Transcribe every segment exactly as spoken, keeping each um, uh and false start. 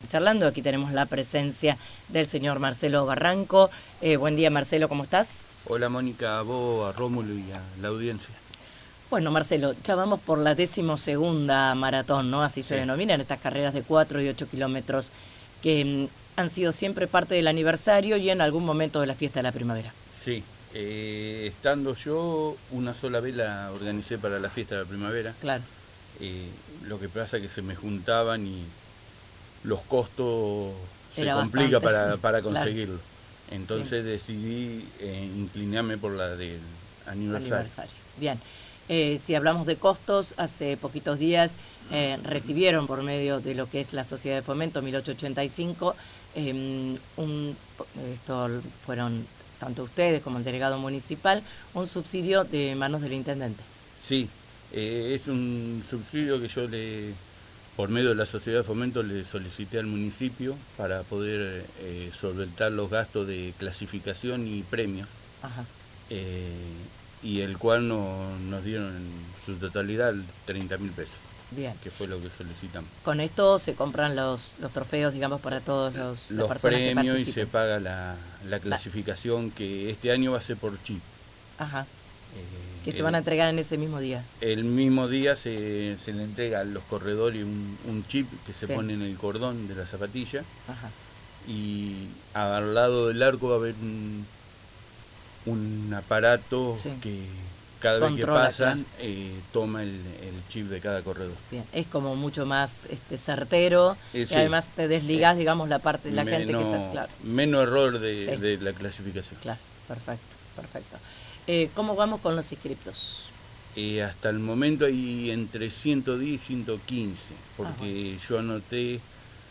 charlando. Aquí tenemos la presencia del señor Marcelo Barranco. Eh, buen día, Marcelo, ¿cómo estás? Hola, Mónica, a vos, a Rómulo y a la audiencia. Bueno, Marcelo, ya vamos por la decimosegunda maratón, ¿no? Así sí. Se denominan estas carreras de cuatro y ocho kilómetros que mm, han sido siempre parte del aniversario y en algún momento de la fiesta de la primavera. Sí, eh, estando yo, una sola vez la organicé para la fiesta de la primavera. Claro. Eh, lo que pasa es que se me juntaban y los costos Era se complica bastante. para, para conseguirlo. Claro. Entonces sí. decidí eh, inclinarme por la del aniversario. aniversario. Bien. Eh, si hablamos de costos, hace poquitos días eh, recibieron por medio de lo que es la Sociedad de Fomento mil ochocientos ochenta y cinco, eh, un, esto fueron tanto ustedes como el delegado municipal, un subsidio de manos del intendente. Sí, eh, es un subsidio que yo le, por medio de la Sociedad de Fomento le solicité al municipio para poder eh, solventar los gastos de clasificación y premios. Ajá. Eh, y el cual no, nos dieron en su totalidad treinta mil pesos. Bien. Que fue lo que solicitamos. Con esto se compran los, los trofeos, digamos, para todos los los personas que premios participen. Y se paga la, la clasificación, que este año va a ser por chip. Ajá. Eh, que se el, van a entregar en ese mismo día. El mismo día se, se le entrega a los corredores un, un chip que se sí. pone en el cordón de la zapatilla. Ajá. Y al lado del arco va a haber un, un aparato sí. que cada Controla, vez que pasan claro. eh, toma el, el chip de cada corredor. Bien, es como mucho más este certero eh, y sí. además te desligás, eh, digamos, la parte de la menos, gente que estás, claro. Menos error de, sí. de la clasificación. Claro, perfecto, perfecto. Eh, ¿Cómo vamos con los inscriptos? Eh, hasta el momento hay entre ciento diez y ciento quince, porque Ajá. yo anoté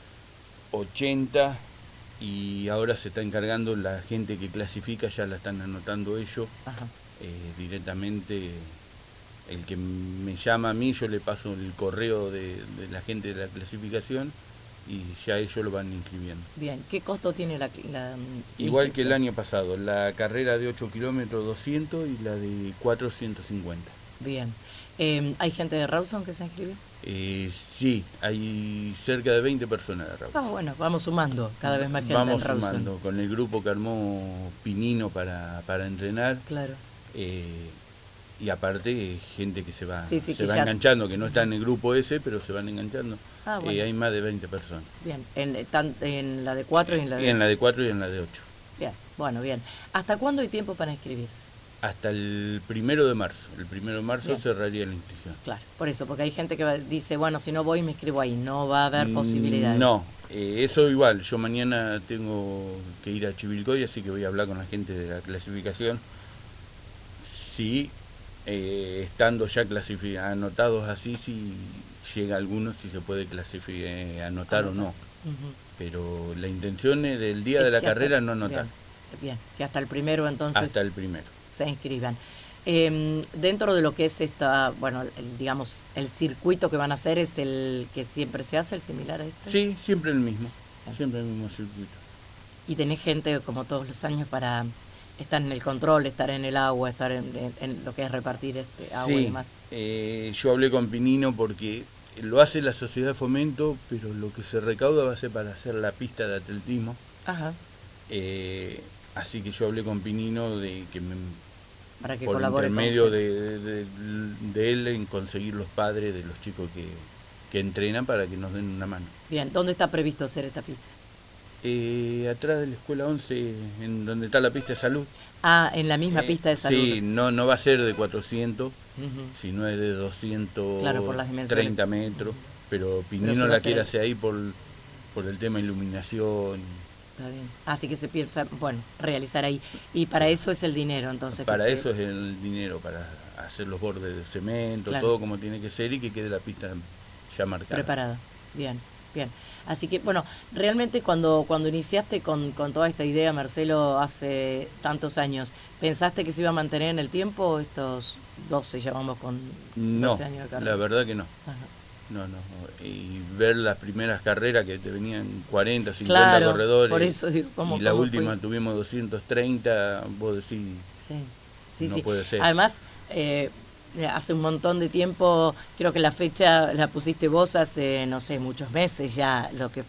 ochenta y ahora se está encargando la gente que clasifica, ya la están anotando ellos. Ajá. Eh, directamente el que me llama a mí, yo le paso el correo de, de la gente de la clasificación y ya ellos lo van inscribiendo. Bien, ¿qué costo tiene la, la Igual que el año pasado, la carrera de ocho kilómetros doscientos y la de cuatrocientos cincuenta. Bien, eh, ¿hay gente de Rawson que se inscribe? Eh, sí, hay cerca de veinte personas de Rawson. Ah, bueno, vamos sumando cada vez más gente vamos en Rawson. Vamos sumando, con el grupo que armó Pinino para, para entrenar. Claro. Eh, y aparte gente que se va, sí, sí, se que va ya... enganchando, que no está en el grupo ese, pero se van enganchando. Ah, bueno. eh, hay más de veinte personas. Bien, en, tan, en la de cuatro y en la de... Y en la de cuatro y en la de ocho. Bien, bueno, bien. ¿Hasta cuándo hay tiempo para inscribirse? Hasta el primero de marzo. El primero de marzo bien. cerraría la inscripción. Claro, por eso, porque hay gente que dice, bueno, si no voy me inscribo ahí, no va a haber posibilidades. No, eh, eso igual, yo mañana tengo que ir a Chivilcoy, así que voy a hablar con la gente de la clasificación. Sí, eh, estando ya anotados así, si llega alguno, si se puede clasificar, eh, anotar, anotar o no. Uh-huh. Pero la intención es del día es de la carrera hasta, no anotar. Bien, bien, que hasta el primero entonces hasta el primero. se inscriban. Eh, dentro de lo que es esta, bueno, el, digamos, el circuito que van a hacer es el que siempre se hace, el similar a este. Sí, siempre el mismo, bien. siempre el mismo circuito. Y tenés gente como todos los años para estar en el control, estar en el agua, estar en, en, en lo que es repartir este agua sí, y demás. Eh, yo hablé con Pinino porque lo hace la Sociedad de Fomento, pero lo que se recauda va a ser para hacer la pista de atletismo. Ajá. Eh, así que yo hablé con Pinino de que me, para que por colabore intermedio con de, de, de él en conseguir los padres de los chicos que, que entrenan para que nos den una mano. Bien, ¿dónde está previsto hacer esta pista? Eh, atrás de la escuela once, en donde está la pista de salud. Ah, en la misma eh, pista de salud. Sí, no, no va a ser de cuatrocientos, uh-huh. sino es de doscientos claro, treinta metros, uh-huh. pero Pinino pero la quiere hacer ahí por, por el tema iluminación. Está bien. Así que se piensa, bueno, realizar ahí. Y para eso es el dinero, entonces. Para que eso se... es el dinero, para hacer los bordes de cemento, claro. todo como tiene que ser y que quede la pista ya marcada. Preparada, bien. Bien, así que bueno, realmente cuando cuando iniciaste con, con toda esta idea, Marcelo, hace tantos años, ¿pensaste que se iba a mantener en el tiempo estos doce, llamamos con doce no, años de carrera? La verdad que no. Ajá. No, no, y ver las primeras carreras que te venían cuarenta, cincuenta claro, corredores, por eso digo, ¿cómo, y la cómo última fui? tuvimos doscientos treinta, vos decís, sí, sí, no sí. puede ser. Además, eh, hace un montón de tiempo, creo que la fecha la pusiste vos hace, no sé, muchos meses ya, lo que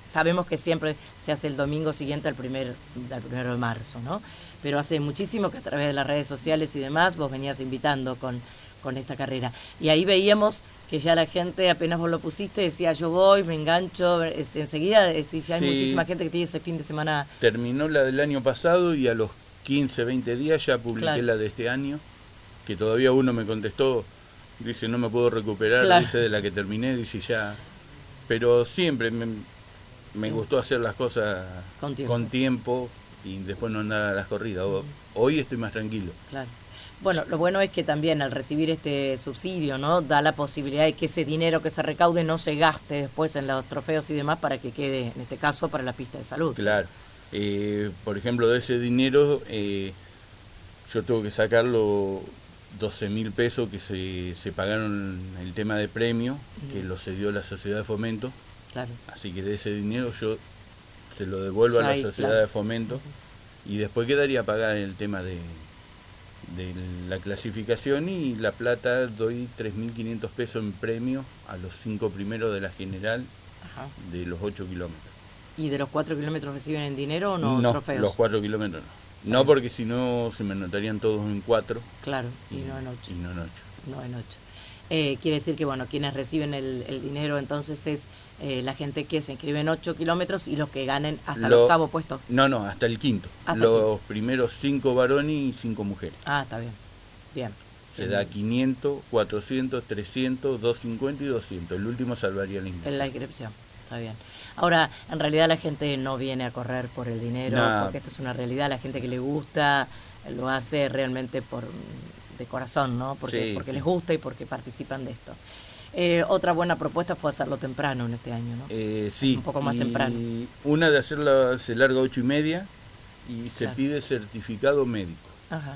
sabemos que siempre se hace el domingo siguiente al primer, al primero de marzo, ¿no? Pero hace muchísimo que a través de las redes sociales y demás vos venías invitando con, con esta carrera. Y ahí veíamos que ya la gente, apenas vos lo pusiste, decía yo voy, me engancho, es, enseguida es, ya hay Sí. muchísima gente que tiene ese fin de semana. Terminó la del año pasado y a los quince, veinte días ya publiqué Claro. la de este año, que todavía uno me contestó, dice no me puedo recuperar, Claro. dice de la que terminé, dice ya. Pero siempre me, me Sí. gustó hacer las cosas Con tiempo. con tiempo y después no andar a las corridas. O- Hoy estoy más tranquilo. Claro. Bueno, lo bueno es que también al recibir este subsidio, ¿no? Da la posibilidad de que ese dinero que se recaude no se gaste después en los trofeos y demás para que quede, en este caso, para la pista de salud. Claro. Eh, por ejemplo, de ese dinero eh, yo tengo que sacarlo doce mil pesos que se, se pagaron el tema de premio, que lo cedió la Sociedad de Fomento. Claro. Así que de ese dinero yo se lo devuelvo Ya a la ahí, Sociedad claro. de Fomento y después quedaría a pagar el tema de, de la clasificación y la plata doy tres mil quinientos pesos en premio a los cinco primeros de la general Ajá. de los ocho kilómetros. ¿Y de los cuatro kilómetros reciben en dinero o no, trofeos? los cuatro kilómetros no. No, porque si no se me anotarían todos en cuatro Claro, y, y, no en ocho. y no en ocho. No en ocho. Eh, quiere decir que, bueno, quienes reciben el, el dinero entonces es eh, la gente que se inscribe en ocho kilómetros y los que ganen hasta el Lo- octavo puesto. No, no, hasta el quinto. Hasta el los primeros cinco varones y cinco mujeres. Ah, está bien. Bien. Se Sí. da quinientos, cuatrocientos, trescientos, doscientos cincuenta y doscientos. El último salvaría la ingreso. En la inscripción, está bien. Ahora, en realidad la gente no viene a correr por el dinero, No. porque esto es una realidad, la gente que le gusta lo hace realmente por de corazón, ¿no? Porque, Sí. porque les gusta y porque participan de esto. Eh, otra buena propuesta fue hacerlo temprano en este año, ¿no? Eh, sí. Un poco más y temprano. Una de hacerla se larga ocho y media y se Claro. pide certificado médico. Ajá,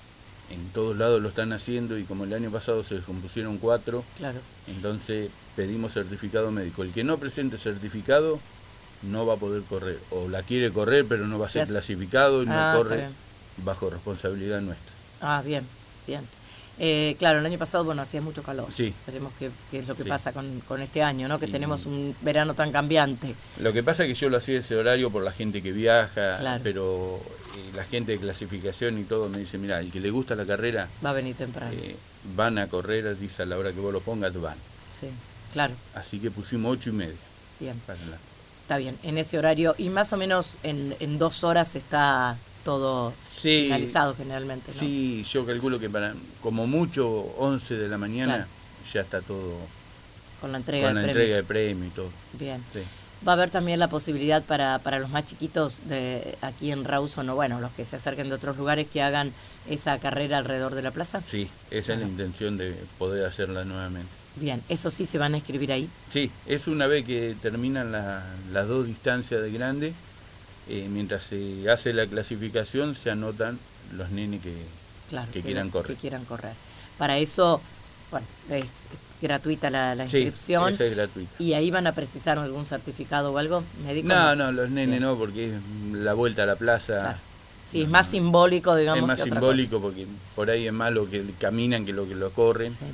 En todos lados lo están haciendo y como el año pasado se descompusieron cuatro, claro. entonces pedimos certificado médico. El que no presente certificado no va a poder correr. O la quiere correr pero no va a Se ser hace- clasificado y no Ah, está corre bien. bajo responsabilidad nuestra. Ah, bien, bien. Eh, claro, el año pasado, bueno, hacía mucho calor. Sí. Esperemos que, que es lo que Sí. pasa con, con este año, ¿no? Que Y- tenemos un verano tan cambiante. Lo que pasa es que yo lo hacía ese horario por la gente que viaja, Claro. pero eh, la gente de clasificación y todo me dice, mira, el que le gusta la carrera, Va a venir temprano. eh, van a correr, dice a la hora que vos lo pongas, van. Sí, claro, Así que pusimos ocho y media. bien. Para la- Está bien, en ese horario. Y más o menos en, en dos horas está todo Sí, finalizado generalmente, ¿no? sí, yo calculo que para como mucho once de la mañana Claro. ya está todo Con la entrega con la de entrega de premios. premio y todo. Bien. Sí. Va a haber también la posibilidad para, para los más chiquitos de aquí en Rawson, o bueno, los que se acerquen de otros lugares, que hagan esa carrera alrededor de la plaza. Sí, esa es la Ajá. intención de poder hacerla nuevamente. Bien, eso sí se van a inscribir ahí. Sí, es una vez que terminan la- las dos distancias de grande, eh, mientras se hace la clasificación se anotan los nenes que, Claro, que quieran correr. que quieran correr. Para eso, bueno, es gratuita la, la Sí, inscripción. esa es gratuita. ¿Y ahí van a precisar algún certificado o algo médico? No, no, los nenes Bien. no, porque es la vuelta a la plaza. Claro. Sí, es No, más no. simbólico, digamos. Es más que otra simbólico porque por ahí es más lo que caminan que lo que lo corren. cosa. Sí,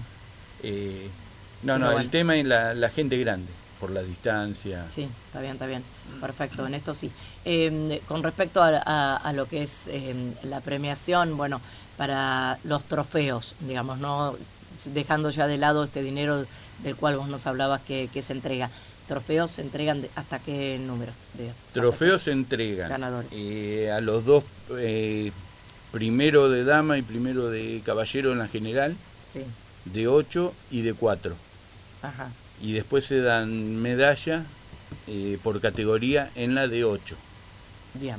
Eh, no, Pero no, bueno. el tema es la, la gente grande, por la distancia. sí, está bien, está bien. Perfecto, en esto sí. Eh, con respecto a, a- a lo que es eh, la premiación, bueno, para los trofeos, digamos, no dejando ya de lado este dinero del cual vos nos hablabas que, que se entrega. ¿Trofeos se entregan de- hasta qué número? De, Trofeos se entregan Ganadores. eh, a los dos, eh, primero de dama y primero de caballero en la general, Sí, de ocho y de cuatro. ajá, Y después se dan medalla eh, por categoría en la de ocho. bien,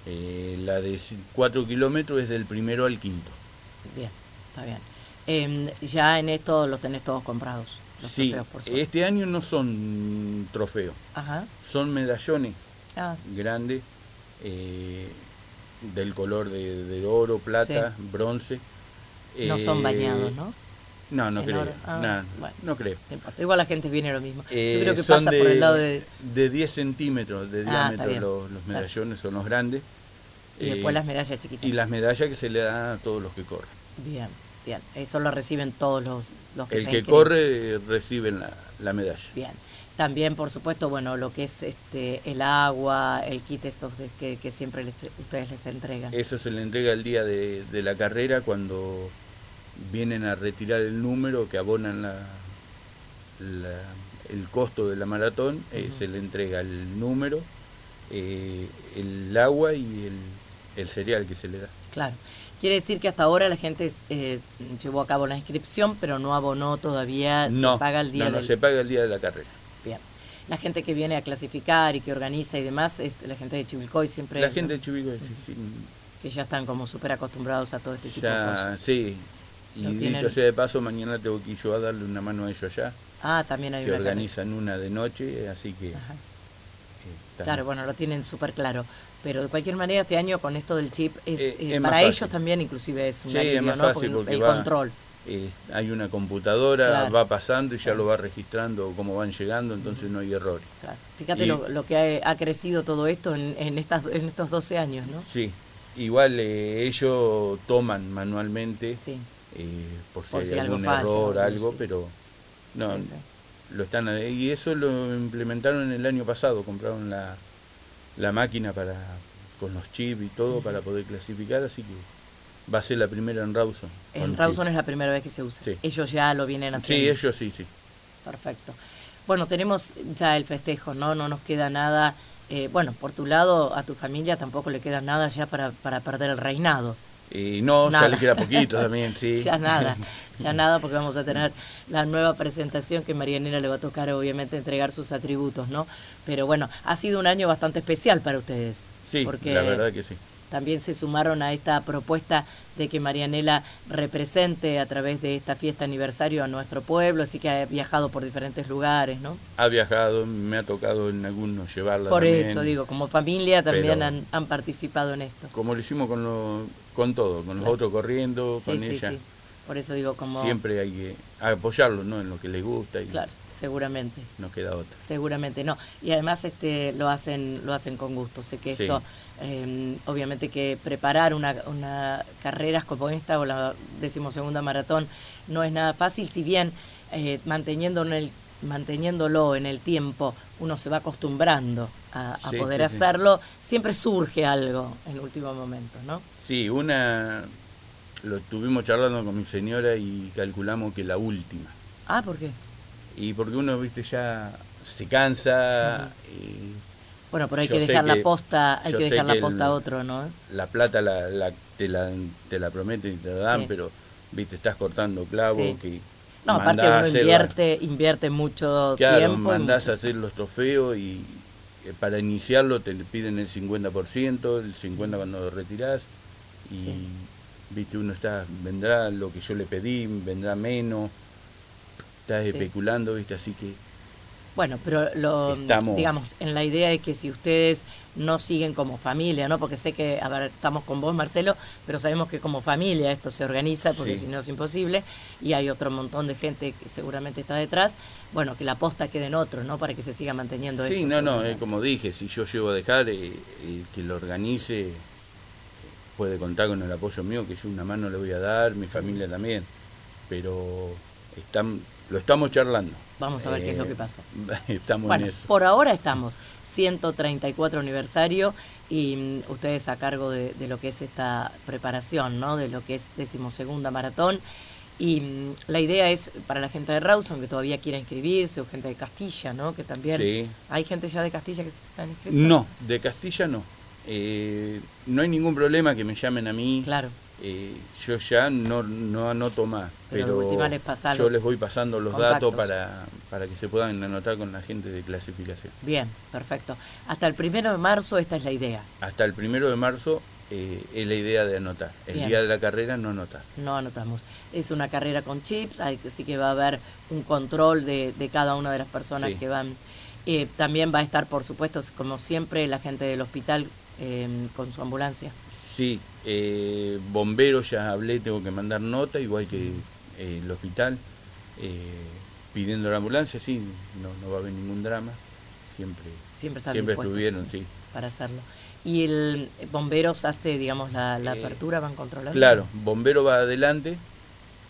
Eh, la de cuatro kilómetros es del primero al quinto. bien, está bien. Eh, ya en esto los tenés todos comprados, los Sí, trofeos, por suerte. este año no son trofeos, Ajá, son medallones ah, grandes eh, del color de, de oro, plata, bronce. no son Eh, bañados, ¿no? No, no En creo. oro. Ah, no, bueno. no creo. No importa, igual la gente viene lo mismo. Eh, Yo creo que son pasa por el lado de... de diez centímetros de Ah, está diámetro bien. los, los medallones, son los grandes. Y Eh, después las medallas chiquitas. y las medallas que se le dan a todos los que corren. Bien, bien. Eso lo reciben todos los, los que El se que inscriben. corre eh, recibe la, la medalla. Bien. También, por supuesto, bueno, lo que es este el agua, el kit estos de, que, que siempre les, ustedes les entregan. Eso se le entrega el día de, de la carrera, cuando vienen a retirar el número que abonan la, la, el costo de la maratón. Uh-huh. eh, se le entrega el número, eh, el agua y el, el cereal que se le da. Claro. Quiere decir que hasta ahora la gente eh, llevó a cabo la inscripción, pero no abonó todavía, no, se paga el día no, no, del... se paga el día de la carrera. Bien. La gente que viene a clasificar y que organiza y demás es la gente de Chivilcoy siempre. La gente de Chivilcoy, sí, sí. Que ya están como súper acostumbrados a todo este tipo ya, de cosas. Sí, y dicho tienen... sea de paso, mañana tengo que ir yo a darle una mano a ellos allá. Ah, también hay que una organizan carrera. Una de noche, así que... Ajá. Claro, bueno, lo tienen súper claro. Pero de cualquier manera este año con esto del chip, es, eh, eh, es para ellos también inclusive es un sí, alivio, es más ¿no? fácil porque, porque el va, control. Eh, hay una computadora, claro. va pasando y sí. ya lo va registrando cómo van llegando, entonces uh-huh. no hay errores. Claro. Fíjate y, lo, lo que ha, ha crecido todo esto en, en, estas, en estos doce años, ¿no? Sí, igual eh, ellos toman manualmente sí. eh, por si por hay si algún algo error, falla, algo, sí. pero no, sí, sí. lo están y eso lo implementaron el año pasado, compraron la, la máquina para con los chips y todo uh-huh. para poder clasificar, así que va a ser la primera en Rawson. En Rawson es la primera vez que se usa. Sí. Ellos ya lo vienen haciendo. Sí, ellos sí, sí. Perfecto. Bueno, tenemos ya el festejo, ¿no? No nos queda nada. Eh, bueno, por tu lado, a tu familia tampoco le queda nada ya para, para perder el reinado. Y no, nada. Ya le queda poquito también, sí. Ya nada, ya nada, porque vamos a tener la nueva presentación que Marianela le va a tocar, obviamente, entregar sus atributos, ¿no? Pero bueno, ha sido un año bastante especial para ustedes. Sí, porque la verdad que sí. También se sumaron a esta propuesta de que Marianela represente a través de esta fiesta aniversario a nuestro pueblo, así que ha viajado por diferentes lugares, ¿no? Ha viajado, me ha tocado en algunos llevarla por también. Por eso digo, como familia también han, han participado en esto. Como lo hicimos con, lo, con todo, con claro. los otros corriendo, sí, con sí, ella. Sí. Por eso digo, como... Siempre hay que apoyarlos, ¿no? En lo que les gusta. Y claro, seguramente. No queda otra. Seguramente, no. Y además este lo hacen lo hacen con gusto. Sé que esto, sí. eh, obviamente que preparar una, una carreras como esta o la decimosegunda maratón no es nada fácil, si bien eh, manteniendo en el, manteniéndolo en el tiempo uno se va acostumbrando a, a sí, poder sí, hacerlo, sí. siempre surge algo en el último momento, ¿no? Sí, una... Lo estuvimos charlando con mi señora y calculamos que la última. Ah, ¿por qué? Y porque uno, viste, ya se cansa. Uh-huh. y bueno, pero hay que dejar la posta, hay que dejar la posta a otro, ¿no? La plata la, la, te, la, te la prometen y te la dan, sí. pero, viste, estás cortando clavos. Sí. Que no, aparte uno invierte, invierte mucho claro, tiempo. Mandás a hacer los trofeos y eh, para iniciarlo te piden el cincuenta por ciento, el cincuenta por ciento cuando lo retirás. Y... Sí. Viste, uno está, vendrá lo que yo le pedí, vendrá menos, estás sí. especulando, viste, así que... Bueno, pero lo, estamos... digamos, en la idea de que si ustedes no siguen como familia, ¿no? Porque sé que, a ver, estamos con vos, Marcelo, pero sabemos que como familia esto se organiza, porque sí. si no es imposible, y hay otro montón de gente que seguramente está detrás, bueno, que la posta quede en otros, ¿no? Para que se siga manteniendo sí, esto. Sí, no, no, eh, como dije, si yo llego a dejar, eh, eh, que lo organice... puede contar con el apoyo mío, que yo una mano le voy a dar, mi sí. familia también, pero están, lo estamos charlando. Vamos a ver eh, qué es lo que pasa. Estamos bueno, en eso. Por ahora estamos, ciento treinta y cuatro aniversario, y um, ustedes a cargo de, de lo que es esta preparación, ¿no? De lo que es decimosegunda maratón, y um, la idea es para la gente de Rawson que todavía quiera inscribirse, o gente de Castilla, ¿no? Que también... Sí. ¿Hay gente ya de Castilla que se están inscritos? No, de Castilla no. Eh, no hay ningún problema que me llamen a mí. Claro. Eh, yo ya no, no anoto más, pero, pero les pasa yo los les voy pasando los contactos. datos para, para que se puedan anotar con la gente de clasificación. Bien, perfecto. Hasta el primero de marzo esta es la idea. Hasta el primero de marzo eh, es la idea de anotar. El Bien. Día de la carrera no anotar. No anotamos. Es una carrera con chips, así que va a haber un control de, de cada una de las personas sí. que van. Eh, también va a estar, por supuesto, como siempre, la gente del hospital eh, con su ambulancia. Sí, eh, bomberos ya hablé, tengo que mandar nota, igual que eh, el hospital, eh, pidiendo la ambulancia, sí, no, no va a haber ningún drama, siempre, siempre, están siempre estuvieron, sí. Para hacerlo. ¿Y el bomberos hace, digamos, la, la apertura, van controlando? Claro, bombero va adelante,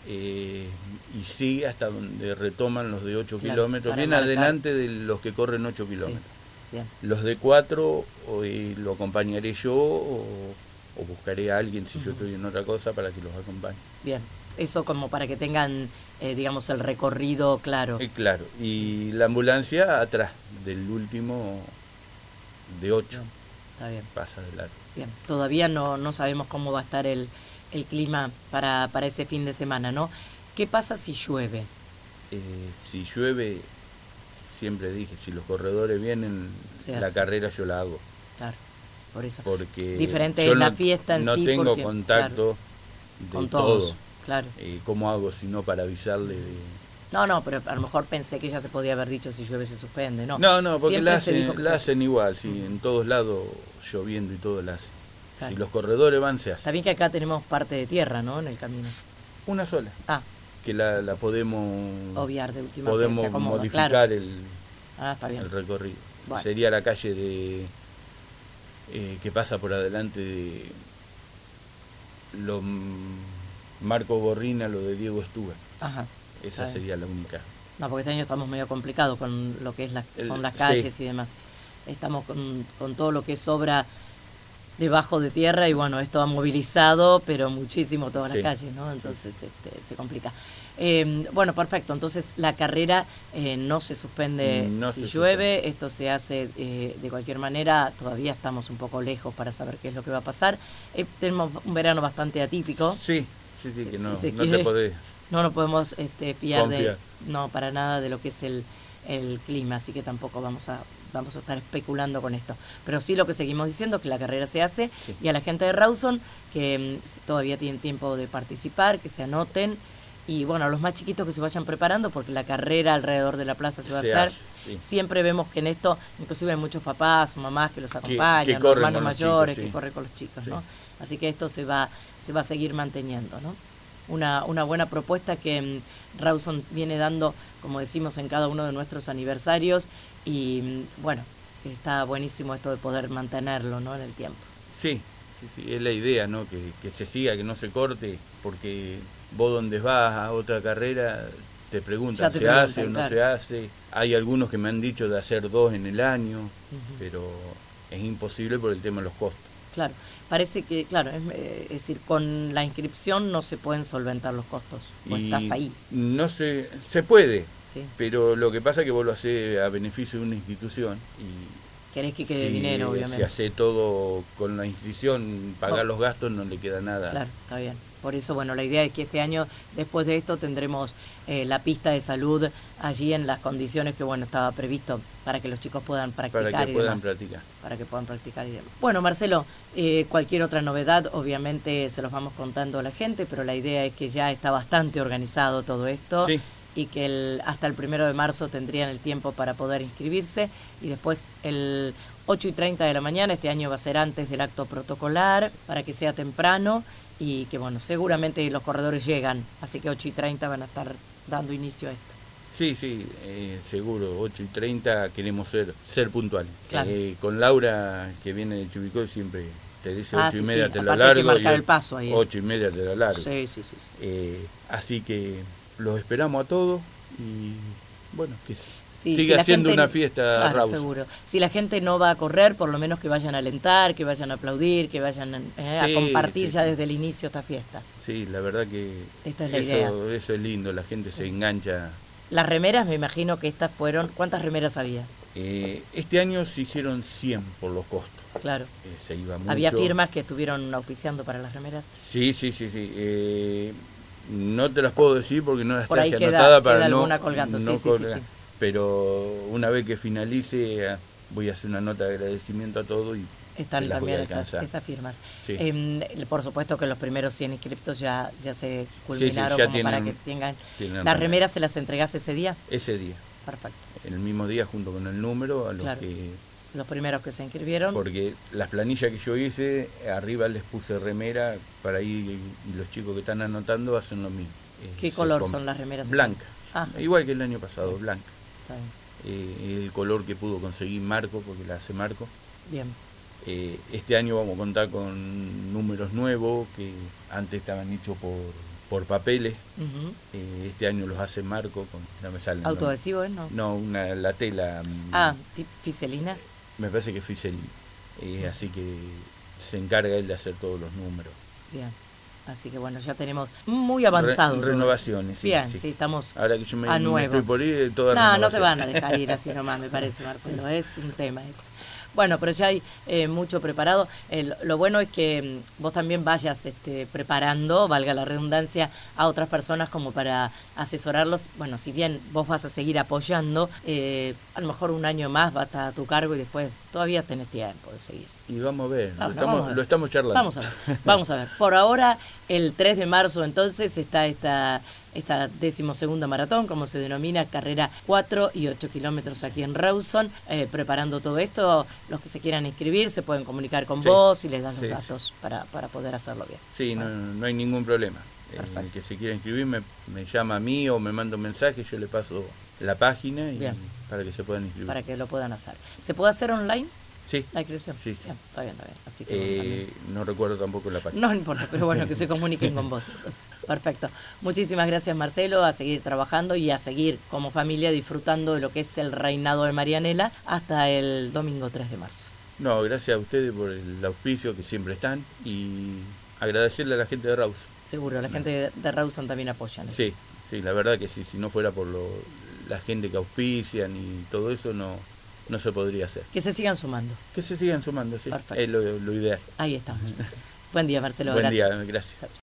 eh, y sigue hasta donde retoman los de ocho Claro, kilómetros, para bien marcar. adelante de los que corren ocho Sí, kilómetros. bien. Los de cuatro hoy lo acompañaré yo o, o buscaré a alguien si yo estoy en otra cosa para que los acompañe. Bien, eso como para que tengan, eh, digamos, el recorrido claro. Eh, claro, y la ambulancia atrás del último de ocho, Bien, está bien. pasa de largo. Bien, todavía no, no sabemos cómo va a estar el, el clima para, para ese fin de semana, ¿no? ¿Qué pasa si llueve? Eh, si llueve, siempre dije, si los corredores vienen, Se la hace. carrera yo la hago. Claro, por eso. Porque Diferente yo es la no, fiesta en no sí, tengo porque, contacto de con todos, todo. claro. Eh, ¿Cómo hago si no para avisarle? De... No, no, pero a lo mejor pensé que ya se podía haber dicho si llueve se suspende, ¿no? No, no, porque Siempre la se dijo hacen, que la se- hacen igual, sí, en todos lados lloviendo y todo la hacen. Claro. Si los corredores van, se hace. Está bien que acá tenemos parte de tierra, ¿no? En el camino. Una sola, Ah, que la, la podemos, obviar de última se- podemos se acomoda, modificar claro. el, Ah, está bien. el recorrido. Bueno. Sería la calle de eh, que pasa por adelante de lo, Marco Gorrina, lo de Diego Estuga. Ajá. Esa Está bien. sería la única. No, porque este año estamos medio complicados con lo que es las, El- son las sí. calles y demás. Estamos con, con todo lo que es obra debajo de tierra y bueno, esto ha movilizado, pero muchísimo todas Sí. las calles, ¿no? Entonces este, se complica. Eh, bueno, perfecto. Entonces la carrera eh, no se suspende No si se llueve. suspende. Esto se hace eh, de cualquier manera. Todavía estamos un poco lejos para saber qué es lo que va a pasar. Eh, tenemos un verano bastante atípico. Sí, sí, sí, que Si no, se no quiere. te podés. No nos podemos este, fiar de, Confiar. no, para nada de lo que es el, el clima, así que tampoco vamos a vamos a estar especulando con esto. Pero sí lo que seguimos diciendo es que la carrera se hace Sí. y a la gente de Rawson que mm, si todavía tienen tiempo de participar, que se anoten y bueno, a los más chiquitos que se vayan preparando porque la carrera alrededor de la plaza se va Se a hacer. hace, sí. Siempre vemos que en esto, inclusive hay muchos papás o mamás que los acompañan, que los corren hermanos con los mayores chicos, sí. que corren con los chicos, Sí. ¿no? Así que esto se va se va a seguir manteniendo, ¿no? Una, una buena propuesta que mm, Rawson viene dando, como decimos, en cada uno de nuestros aniversarios y mm, bueno, está buenísimo esto de poder mantenerlo, ¿no? En el tiempo. Sí, sí, sí, es la idea, ¿no? Que, que se siga, que no se corte, porque vos donde vas a otra carrera te preguntan, Ya te ¿se preguntan, hace o no claro. se hace? Hay algunos que me han dicho de hacer dos en el año, Ujú. pero es imposible por el tema de los costos. Claro, parece que, claro, es, eh, es decir, con la inscripción no se pueden solventar los costos, o Y estás ahí, no se, se puede, ¿sí? pero lo que pasa es que vos lo haces a beneficio de una institución y Querés que quede si, dinero, si obviamente. hace todo con la inscripción, pagar Oh. los gastos, no le queda nada. Claro, está bien. Por eso, bueno, la idea es que este año, después de esto, tendremos eh, la pista de salud allí en las condiciones que, bueno, estaba previsto para que los chicos puedan practicar para que y puedan demás. practicar. Para que puedan practicar y demás. Bueno, Marcelo, eh, cualquier otra novedad, obviamente se los vamos contando a la gente, pero la idea es que ya está bastante organizado todo esto. Sí. Y que el, hasta el primero de marzo tendrían el tiempo para poder inscribirse y después el ocho y treinta de la mañana, este año va a ser antes del acto protocolar, para que sea temprano y que bueno, seguramente los corredores llegan, así que ocho y treinta van a estar dando inicio a esto. Sí, sí, eh, seguro, ocho y treinta queremos ser ser puntuales. Claro. Eh, con Laura, que viene de Chivilcoy, siempre te dice Ah, ocho y sí, media sí, te la aparte hay que largo. marcar y el paso ahí, ¿eh? Ocho y media te la largo. Sí, sí, sí. sí. Eh, así que los esperamos a todos y bueno, que Sí, siga si la siendo gente- una fiesta Claro, Rawson. seguro. Si la gente no va a correr, por lo menos que vayan a alentar, que vayan a aplaudir, que vayan eh, Sí, a compartir sí, ya sí. desde el inicio esta fiesta. Sí, la verdad que Esta es la eso, idea. eso es lindo, la gente se engancha. Las remeras, me imagino que estas fueron... ¿Cuántas remeras había? Eh, este año se hicieron cien por los costos. Claro. Eh, se iba mucho. ¿Había firmas que estuvieron auspiciando para las remeras? Sí, sí, sí, sí. Eh, no te las puedo decir porque no las Por ahí traje queda- anotadas para queda no, alguna colgando, no sí, sí, sí, colgar. sí. Pero una vez que finalice eh, voy a hacer una nota de agradecimiento a todos y Están se las voy también a esas, alcanzar. esas firmas. Sí. Em, por supuesto que los primeros cien inscriptos ya, ya se culminaron ya como para que tienen- tengan... tienen ¿Las remera. remeras se las entregás ese día? Ese día, Perfecto. en el mismo día junto con el número a los Claro. que... Los primeros que se inscribieron. Porque las planillas que yo hice, arriba les puse remera para ir y los chicos que están anotando hacen lo mismo. Eh, ¿Qué se color compra. son las remeras? Blanca. Ah, Igual que el año pasado, blanca. está bien. Eh, el color que pudo conseguir Marco, porque la hace Marco. Bien. Eh, este año vamos a contar con números nuevos que antes estaban hechos por por papeles. Uh-huh. Eh, este año los hace Marco, con, no me sale. ¿Autoadhesivo es, no? No, una, la tela. Ah, ¿fiselina? Me parece que es fiselina. Eh, así que se encarga él de hacer todos los números. Bien. Así que bueno, ya tenemos muy avanzado. Re, renovaciones. Sí, Bien, sí, sí, estamos ahora que yo me, a nuevo. me estoy por ir, toda No, no te van a dejar ir así nomás, me parece, Marcelo. Es un tema ese. Bueno, pero ya hay eh, mucho preparado. Eh, lo bueno es que mm, vos también vayas este, preparando, valga la redundancia, a otras personas como para asesorarlos. Bueno, si bien vos vas a seguir apoyando, eh, a lo mejor un año más va a estar a tu cargo y después todavía tenés tiempo de seguir. Y vamos a ver, No, lo, no, estamos, vamos a ver. lo estamos charlando. Vamos a ver, vamos a ver. Por ahora, el tres de marzo entonces está esta, esta decimosegunda maratón, como se denomina, carrera cuatro y ocho kilómetros aquí en Rawson, eh, preparando todo esto. Los que se quieran inscribir se pueden comunicar con sí, vos y les das los sí, datos sí. Para, para poder hacerlo bien. Sí, bueno. no, no hay ningún problema. Eh, el que se quiera inscribir me, me llama a mí o me manda un mensaje, yo le paso la página y bien. Para que se puedan inscribir. Para que lo puedan hacer. ¿Se puede hacer online? Sí. La inscripción. Sí, sí. Bien, está bien, está bien. Así que eh, no recuerdo tampoco la página. No importa, pero bueno, que se comuniquen con vos. Entonces. Perfecto. Muchísimas gracias, Marcelo, a seguir trabajando y a seguir como familia disfrutando de lo que es el reinado de Marianela hasta el domingo tres de marzo. No, gracias a ustedes por el auspicio que siempre están y agradecerle a la gente de Rawson. Seguro, la no. gente de, de Rawson también apoyan. Sí, sí, la verdad que sí, si no fuera por lo, la gente que auspician y todo eso, no... no se podría hacer. Que se sigan sumando. Que se sigan sumando, sí. Perfecto. Es lo, lo ideal. Ahí estamos. Buen día, Marcelo. Buen gracias. día, gracias.